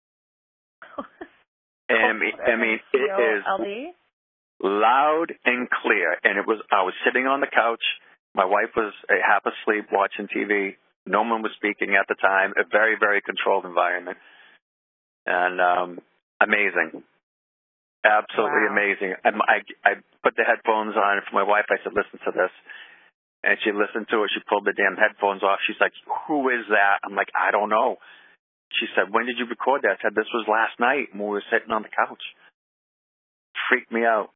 D: And I mean, I mean it is
B: L D?
D: loud and clear. And it was, I was sitting on the couch. My wife was uh, half asleep watching T V. No one was speaking at the time. A very, very controlled environment. And um, amazing. Absolutely
B: Wow.
D: amazing. I, I, I put the headphones on for my wife. I said, listen to this. And she listened to it. She pulled the damn headphones off. She's like, who is that? I'm like, I don't know. She said, when did you record that? I said, this was last night when we were sitting on the couch. Freaked me out.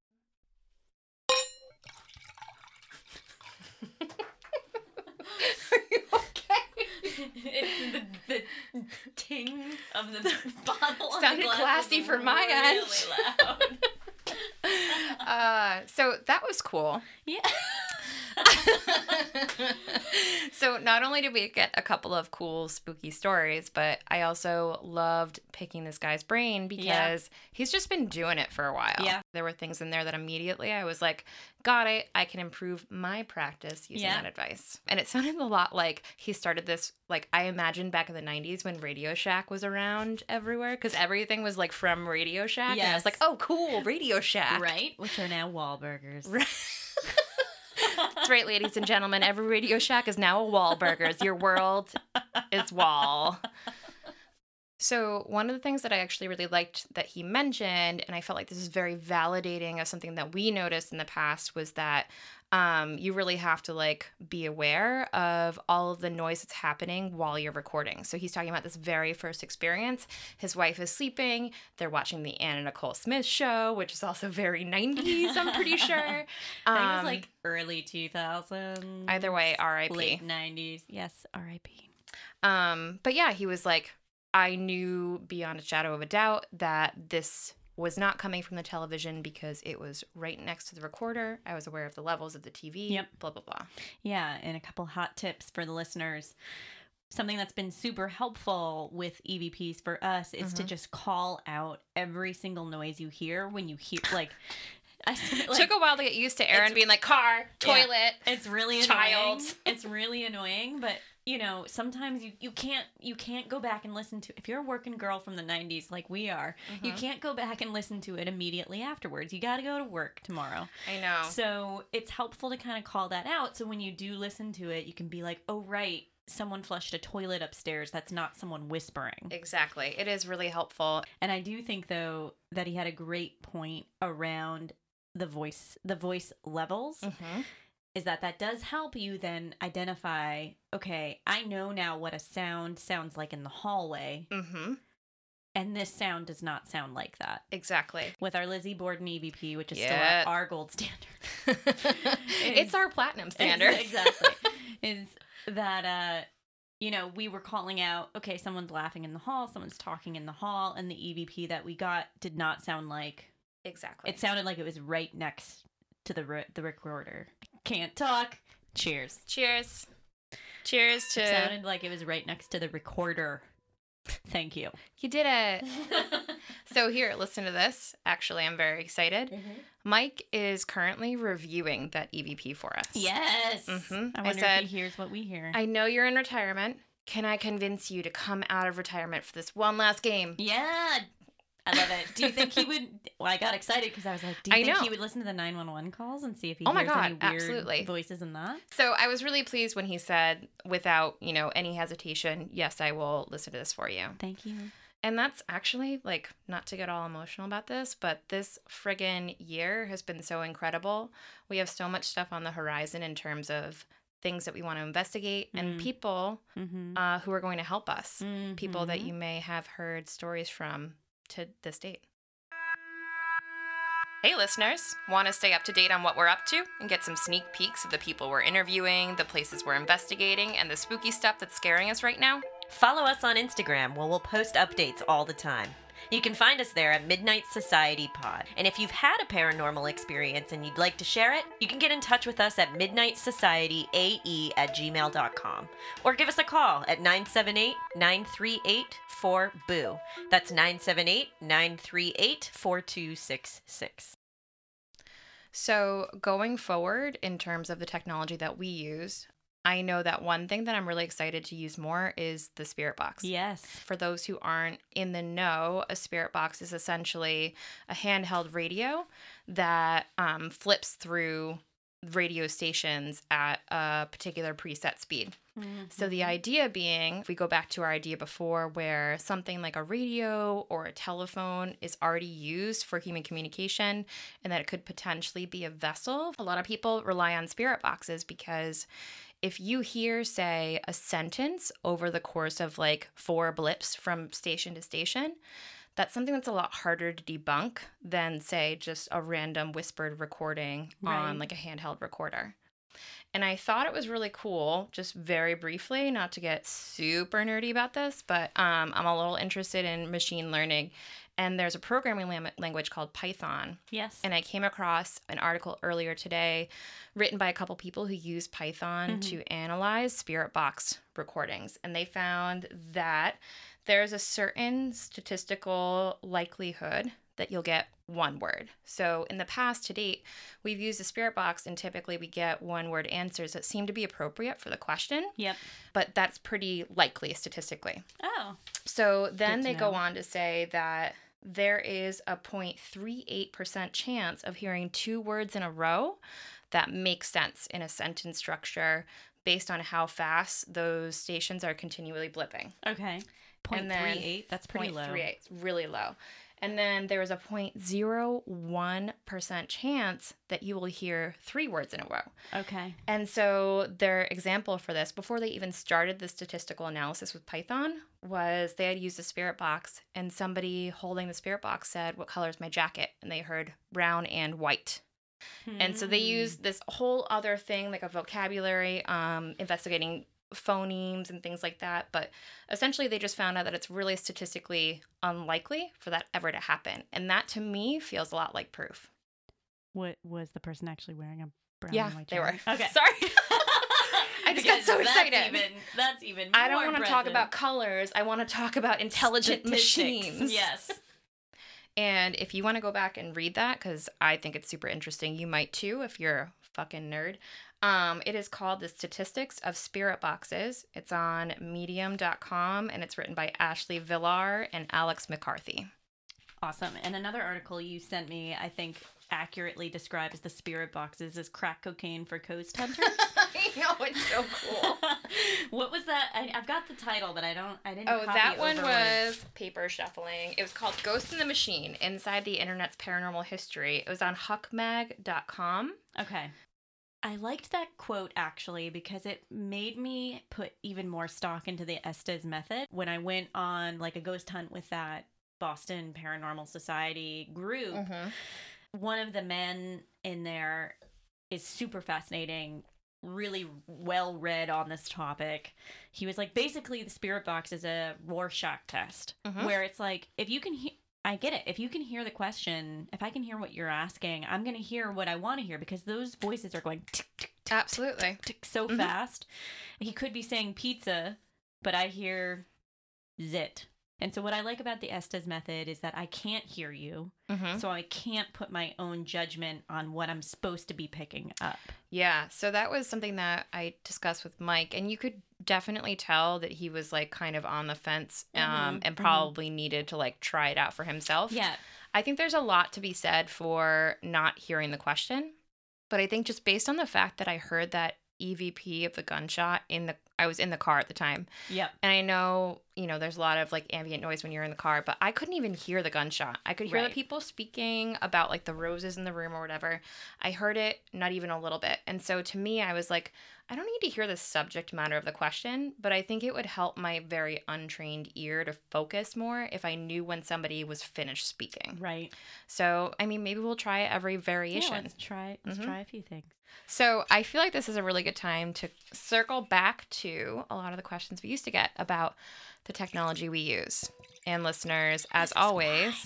B: Are you okay?
A: It's the, the ting of the bottle on
B: Sounded
A: the glass
B: classy
A: was
B: for my
A: really loud.
B: Uh, so that was cool.
A: Yeah.
B: So not only did we get a couple of cool spooky stories, but I also loved picking this guy's brain because
A: Yeah.
B: he's just been doing it for a while.
A: Yeah.
B: There were things in there that immediately I was like, got it. I can improve my practice using
A: Yeah.
B: that advice. And it sounded a lot like he started this, like I imagined back in the nineties when Radio Shack was around everywhere because everything was like from Radio Shack. And I was
A: Yes.
B: like, oh, cool, Radio Shack.
A: Right? Which are now Wahlburgers.
B: Right. That's right, ladies and gentlemen. Every Radio Shack is now a Wahlburgers. Your world is Wall. So one of the things that I actually really liked that he mentioned, and I felt like this is very validating of something that we noticed in the past, was that um, you really have to like be aware of all of the noise that's happening while you're recording. So he's talking about this very first experience. His wife is sleeping. They're watching the Anna Nicole Smith show, which is also very nineties, I'm pretty sure.
A: I think it
B: Um,
A: was like early two thousands.
B: Either way, R I P.
A: Late nineties. Yes, R I P.
B: Um, but yeah, he was like, I knew beyond a shadow of a doubt that this was not coming from the television because it was right next to the recorder. I was aware of the levels of the T V,
A: Yep.
B: blah, blah, blah.
A: Yeah, and a couple hot tips for the listeners. Something that's been super helpful with E V Ps for us is to
B: Mhm.
A: just call out every single noise you hear when you hear, like, I like,
B: Took a while to get used to Aaron
A: it's-
B: being like, car,
A: Yeah.
B: toilet.
A: It's really
B: Child.
A: annoying. It's really annoying, but you know, sometimes you, you can't you can't go back and listen to if you're a working girl from the nineties like we are, you
B: Mhm.
A: can't go back and listen to it immediately afterwards. You got to go to work tomorrow.
B: I know.
A: So, it's helpful to kind of call that out so when you do listen to it, you can be like, "Oh right, someone flushed a toilet upstairs. That's not someone whispering."
B: Exactly. It is really helpful.
A: And I do think though that he had a great point around the voice the voice levels.
B: Mm-hmm.
A: Is that that does help you then identify, okay, I know now what a sound sounds like in the hallway,
B: Mm-hmm.
A: and this sound does not sound like that.
B: Exactly.
A: With our Lizzie Borden E V P, which is
B: Yeah.
A: still our, our gold standard.
B: It's our platinum standard.
A: Ex- Exactly. Is that, uh, you know, we were calling out, okay, someone's laughing in the hall, someone's talking in the hall, and the E V P that we got did not sound like,
B: Exactly.
A: it sounded like it was right next to the re- the recorder. Can't talk. Cheers.
B: Cheers. Cheers to...
A: It sounded like it was right next to the recorder. Thank you.
B: You did it. So here, listen to this. Actually, I'm very excited. Mike is currently reviewing that E V P for us.
A: Yes.
B: Mhm.
A: I
B: I
A: wonder
B: said-
A: if he hears what we hear.
B: I know you're in retirement. Can I convince you to come out of retirement for this one last game?
A: yeah. I love it. Do you think he would? Well, I got excited because I was like, do you
B: I
A: think
B: know.
A: he would listen to the nine one one calls and see if he
B: Oh my
A: hears
B: God,
A: any weird
B: absolutely.
A: voices in that?
B: So I was really pleased when he said, without, you know, any hesitation, yes, I will listen to this for you.
A: Thank you.
B: And that's actually, like, not to get all emotional about this, but this friggin' year has been so incredible. We have so much stuff on the horizon in terms of things that we want to investigate and
A: Mm.
B: people
A: Mm-hmm.
B: uh, who are going to help us. People that
A: Mhm.
B: you may have heard stories from to this date. Hey listeners, want to stay up to date on what we're up to and get some sneak peeks of the people we're interviewing, the places we're investigating, and the spooky stuff that's scaring us right now?
E: Follow us on Instagram where we'll post updates all the time. You can find us there at Midnight Society Pod. And if you've had a paranormal experience and you'd like to share it, you can get in touch with us at midnight society a e at gmail dot com. Or give us a call at nine seven eight, nine three eight, four B O O. That's nine seven eight, nine three eight, four two six six.
B: So going forward in terms of the technology that we use, I know that one thing that I'm really excited to use more is the Spirit Box.
A: Yes.
B: For those who aren't in the know, a Spirit Box is essentially a handheld radio that um, flips through radio stations at a particular preset speed. Mm-hmm. So the idea being, if we go back to our idea before where something like a radio or a telephone is already used for human communication and that it could potentially be a vessel, a lot of people rely on Spirit Boxes because if you hear, say, a sentence over the course of like four blips from station to station, that's something that's a lot harder to debunk than, say, just a random whispered recording right. on like a handheld recorder. And I thought it was really cool, just very briefly, not to get super nerdy about this, but um, I'm a little interested in machine learning. And there's a programming lam- language called Python.
A: Yes.
B: And I came across an article earlier today written by a couple people who use Python mm-hmm. to analyze Spirit Box recordings. And they found that there's a certain statistical likelihood that you'll get one word. So in the past to date, we've used the Spirit Box and typically we get one word answers that seem to be appropriate for the question.
A: Yep.
B: But that's pretty likely statistically.
A: Oh.
B: So then they
A: know.
B: go on to say that there is a zero point three eight percent chance of hearing two words in a row that make sense in a sentence structure based on how fast those stations are continually blipping.
A: Okay. zero point three eight, that's pretty low.
B: zero point three eight, really low. And then there is a zero point zero one percent chance that you will hear three words in a row.
A: Okay.
B: And so their example for this, before they even started the statistical analysis with Python, was they had used a Spirit Box, and somebody holding the Spirit Box said, "What color is my jacket?" And they heard brown and white. Hmm. And so they used this whole other thing, like a vocabulary, um, investigating phonemes and things like that. But essentially they just found out that it's really statistically unlikely for that ever to happen. And that to me feels a lot like proof.
A: What was the person actually wearing a brown
B: yeah,
A: and white
B: they
A: jacket?
B: were.
A: Okay.
B: Sorry. I just got so excited.
A: That's even, that's even
B: I don't
A: want to
B: talk about colors. I want to talk about intelligent machines.
A: Yes.
B: And if you want to go back and read that, because I think it's super interesting, you might too if you're a fucking nerd. Um, it is called The Statistics of Spirit Boxes. It's on medium dot com, and it's written by Ashley Villar and Alex McCarthy.
A: Awesome. And another article you sent me, I think, accurately describes the Spirit Boxes as crack cocaine for coast hunters.
B: I know, it's so cool.
A: What was that? I, I've got the title, but I don't. I didn't.
B: Oh,
A: copy
B: that one
A: over
B: was Paper Shuffling. It was called Ghost in the Machine: Inside the Internet's Paranormal History. It was on huck mag dot com.
A: Okay. I liked that quote, actually, because it made me put even more stock into the Estes method. When I went on, like, a ghost hunt with that Boston Paranormal Society group, mm-hmm. one of the men in there is super fascinating, really well read on this topic. He was like, basically, the Spirit Box is a Rorschach test, mm-hmm. where it's like, if you can hear... I get it. If you can hear the question, if I can hear what you're asking, I'm going to hear what I want to hear because those voices are going tick, tick, tick,
B: absolutely
A: tick, tick, so mm-hmm. fast. He could be saying pizza, but I hear zit. And so what I like about the Estes method is that I can't hear you, mm-hmm. so I can't put my own judgment on what I'm supposed to be picking up.
B: Yeah, so that was something that I discussed with Mike, and you could definitely tell that he was like kind of on the fence um, mm-hmm. and probably mm-hmm. needed to like try it out for himself.
A: Yeah.
B: I think there's a lot to be said for not hearing the question, but I think just based on the fact that I heard that E V P of the gunshot in the I was in the car at the time.
A: Yep.
B: And I know, you know, there's a lot of like ambient noise when you're in the car, but I couldn't even hear the gunshot. I could hear right. the people speaking about like the roses in the room or whatever. I heard it not even a little bit. And so to me, I was like, I don't need to hear the subject matter of the question, but I think it would help my very untrained ear to focus more if I knew when somebody was finished speaking.
A: Right.
B: So, I mean, maybe we'll try every variation.
A: Yeah, let's try, let's mm-hmm. try a few things.
B: So I feel like this is a really good time to circle back to a lot of the questions we used to get about the technology we use. and listeners, as always,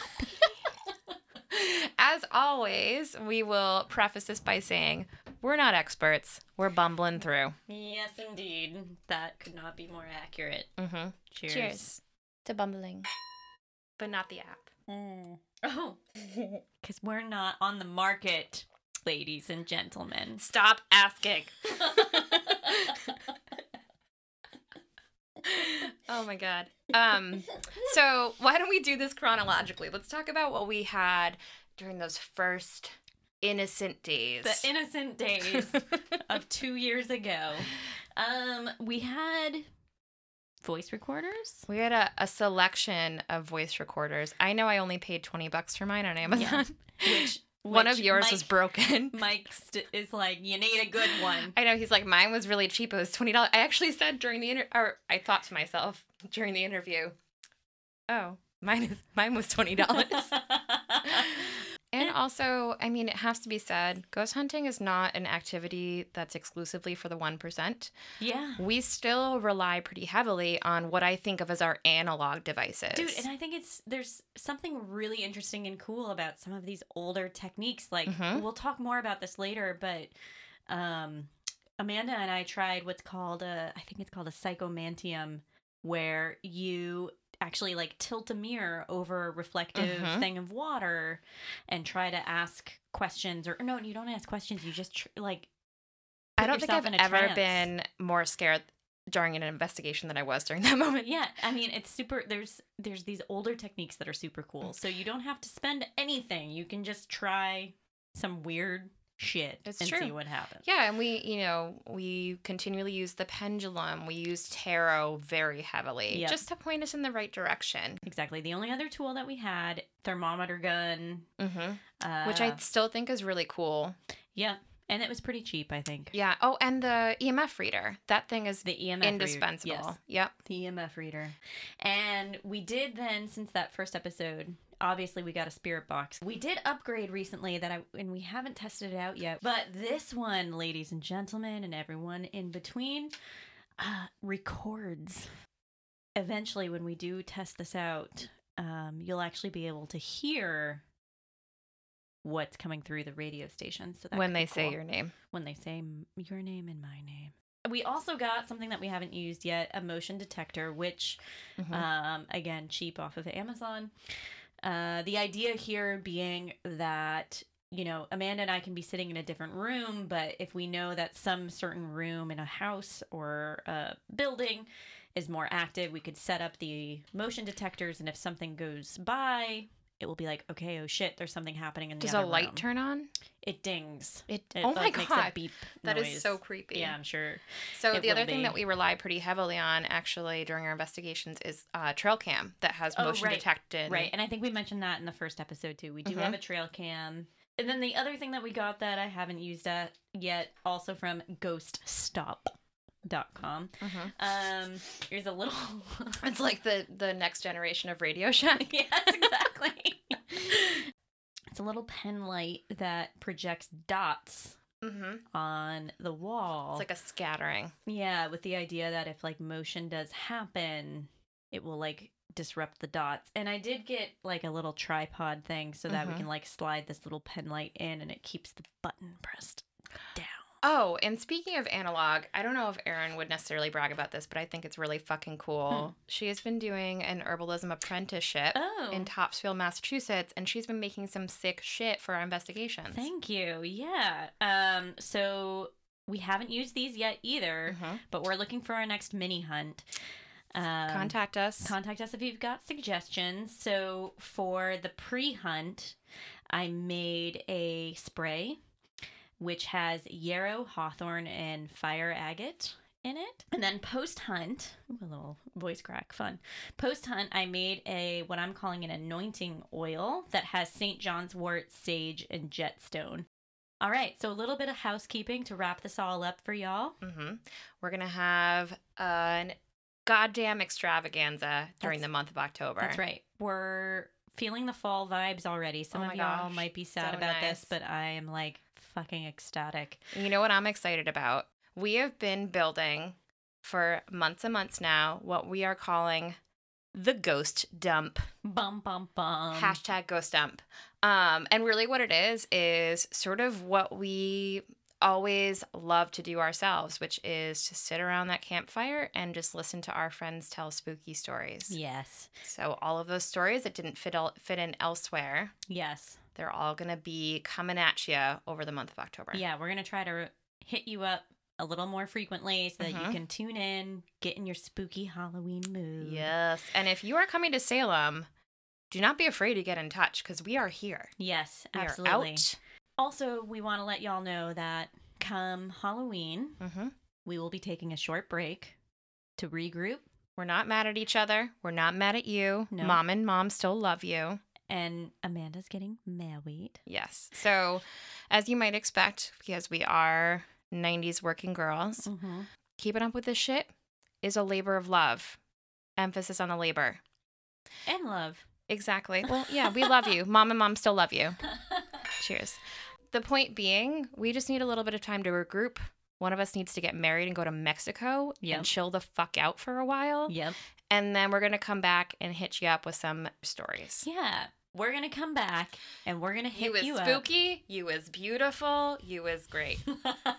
B: as always, we will preface this by saying we're not experts. We're bumbling through.
A: Yes, indeed. That could not be more accurate.
B: Mm-hmm.
A: Cheers.
B: Cheers to bumbling, but not the app.
A: Mm. Oh, because we're not on the market, ladies and gentlemen.
B: Stop asking. Oh my god. Um, so why don't we do this chronologically? Let's talk about what we had during those first innocent days.
A: The innocent days of two years ago. Um, we had voice recorders.
B: We had a, a selection of voice recorders. I know I only paid twenty bucks for mine on Amazon.
A: Yeah. Which
B: one
A: which
B: of yours
A: Mike,
B: was broken.
A: Mike st- is like, you need a good one.
B: I know. He's like, mine was really cheap. It was twenty dollars. I actually said during the inter- or I thought to myself during the interview, oh, mine is mine was twenty dollars. And also, I mean, it has to be said, ghost hunting is not an activity that's exclusively for the one percent.
A: Yeah.
B: We still rely pretty heavily on what I think of as our analog devices.
A: Dude, and I think it's there's something really interesting and cool about some of these older techniques. Like,
B: Mhm.
A: we'll talk more about this later, but um, Amanda and I tried what's called a, I think it's called a psychomantium, where you actually like tilt a mirror over a reflective
B: Mhm.
A: thing of water and try to ask questions. Or no, you don't ask questions. You just tr- like
B: I
A: put
B: don't think
A: yourself
B: I've
A: in a
B: ever
A: trance.
B: been more scared during an investigation than I was during that moment.
A: Yeah, I mean, it's super, there's there's these older techniques that are super cool. So you don't have to spend anything. You can just try some weird shit
B: It's
A: and
B: true.
A: see what happens.
B: Yeah, and we, you know, we continually use the pendulum. We use tarot very heavily
A: Yep.
B: just to point us in the right direction.
A: Exactly. The only other tool that we had, thermometer gun.
B: Mm-hmm.
A: Uh,
B: Which I still think is really cool.
A: Yeah, and it was pretty cheap, I think.
B: Yeah. Oh, and the E M F reader. That thing is
A: The E M F reader.
B: indispensable.
A: Yes,
B: Yep.
A: the E M F reader. And we did then, since that first episode, obviously we got a spirit box. We did upgrade recently that I and we haven't tested it out yet. But this one, ladies and gentlemen, and everyone in between, uh, records. Eventually, when we do test this out, um, you'll actually be able to hear what's coming through the radio station. So that
B: When
A: could
B: they
A: be
B: say
A: cool.
B: your name.
A: When they say m- your name and my name. We also got something that we haven't used yet, a motion detector, which,
B: Mhm.
A: um, again, cheap off of Amazon. Uh, the idea here being that, you know, Amanda and I can be sitting in a different room, but if we know that some certain room in a house or a building is more active, we could set up the motion detectors, and if something goes by, it will be like, okay, oh shit, there's something happening in the
B: Does
A: other
B: a light
A: room.
B: turn on?
A: It dings.
B: It,
A: It
B: oh my
A: like, makes a
B: god.
A: beep
B: That is
A: noise.
B: so creepy.
A: Yeah, I'm sure.
B: So
A: it
B: the
A: will
B: other thing
A: be.
B: that we rely pretty heavily on actually during our investigations is uh, trail cam that has
A: Oh,
B: motion
A: right.
B: detected.
A: Right, and I think we mentioned that in the first episode too. We do
B: Mhm.
A: have a trail cam. And then the other thing that we got that I haven't used uh, yet, also from ghost stop dot com.
B: Mhm.
A: Um, here's a little.
B: It's like the the next generation of Radio Shack.
A: Yes, exactly. It's a little pen light that projects dots
B: Mm-hmm.
A: on the wall.
B: It's like a scattering.
A: Yeah, with the idea that if like motion does happen, it will like disrupt the dots. And I did get like a little tripod thing so that
B: Mhm.
A: we can like slide this little pen light in and it keeps the button pressed down.
B: Oh, and speaking of analog, I don't know if Erin would necessarily brag about this, but I think it's really fucking cool. She has been doing an herbalism apprenticeship
A: Oh,
B: in Topsfield, Massachusetts, and she's been making some sick shit for our investigations.
A: thank you. Yeah. Um. So we haven't used these yet either,
B: Mhm.
A: but we're looking for our next mini hunt. Um,
B: Contact us.
A: Contact us if you've got suggestions. So for the pre-hunt, I made a spray which has yarrow, hawthorn, and fire agate in it. And then post-hunt, ooh, a little voice crack, fun. Post-hunt, I made a what I'm calling an anointing oil that has Saint John's wort, sage, and jetstone. All right, so a little bit of housekeeping to wrap this all up for y'all.
B: Mm-hmm. We're going to have an goddamn extravaganza during
A: That's-
B: the month of October.
A: That's right. We're feeling the fall vibes already. Some
B: Oh
A: of
B: my
A: y'all
B: gosh,
A: might be sad
B: so
A: about
B: nice.
A: this, but I am like fucking ecstatic.
B: You know what I'm excited about? We have been building for months and months now what we are calling the ghost dump.
A: Bum, bum, bum.
B: Hashtag ghost dump. Um, and really what it is, is sort of what we always love to do ourselves, which is to sit around that campfire and just listen to our friends tell spooky stories.
A: Yes.
B: So all of those stories that didn't fit el- fit in elsewhere,
A: Yes.
B: they're all going to be coming at you over the month of October.
A: Yeah, we're going to try to hit you up a little more frequently so that
B: Mhm.
A: you can tune in, get in your spooky Halloween mood.
B: Yes. And if you are coming to Salem, do not be afraid to get in touch because we are here.
A: Yes,
B: We
A: absolutely.
B: are out.
A: Also, we want to let y'all know that come Halloween,
B: Mm-hmm.
A: we will be taking a short break to regroup.
B: We're not mad at each other. We're not mad at you.
A: No.
B: Mom and mom still love you.
A: And Amanda's getting married.
B: Yes. So, as you might expect, because we are nineties working girls,
A: Mm-hmm.
B: keeping up with this shit is a labor of love. Emphasis on the labor.
A: And love.
B: Exactly. Well, yeah, we love you. Mom and mom still love you. Cheers. The point being, we just need a little bit of time to regroup. One of us needs to get married and go to Mexico
A: Yep.
B: and chill the fuck out for a while.
A: Yep.
B: And then we're going to come back and hit you up with some stories.
A: Yeah. We're going to come back and we're going to hit
B: You is
A: you
B: spooky. You is beautiful. You is great.
A: up.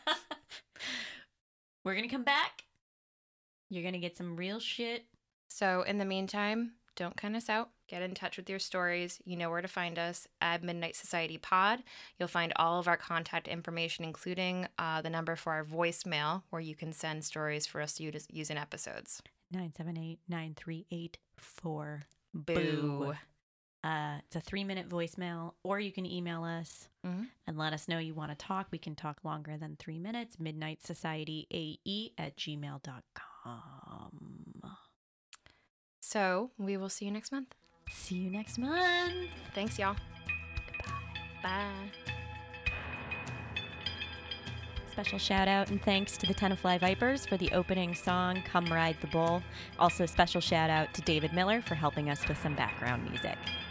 A: We're going to come back. You're going to get some real shit.
B: So in the meantime, don't count us out. Get in touch with your stories. You know where to find us at Midnight Society Pod. You'll find all of our contact information, including uh, the number for our voicemail, where you can send stories for us to use, use in episodes.
A: nine seven eight, nine three eight, four.
B: Boo.
A: Uh, it's a three minute voicemail, or you can email us
B: Mhm.
A: and let us know you want to talk. We can talk longer than three minutes. Midnight Society A E at gmail dot com.
B: So we will see you next month.
A: See you next month.
B: Thanks, y'all. Bye.
A: Special shout out and thanks to the Tenafly Vipers for the opening song, Come Ride the Bull. Also, special shout out to David Miller for helping us with some background music.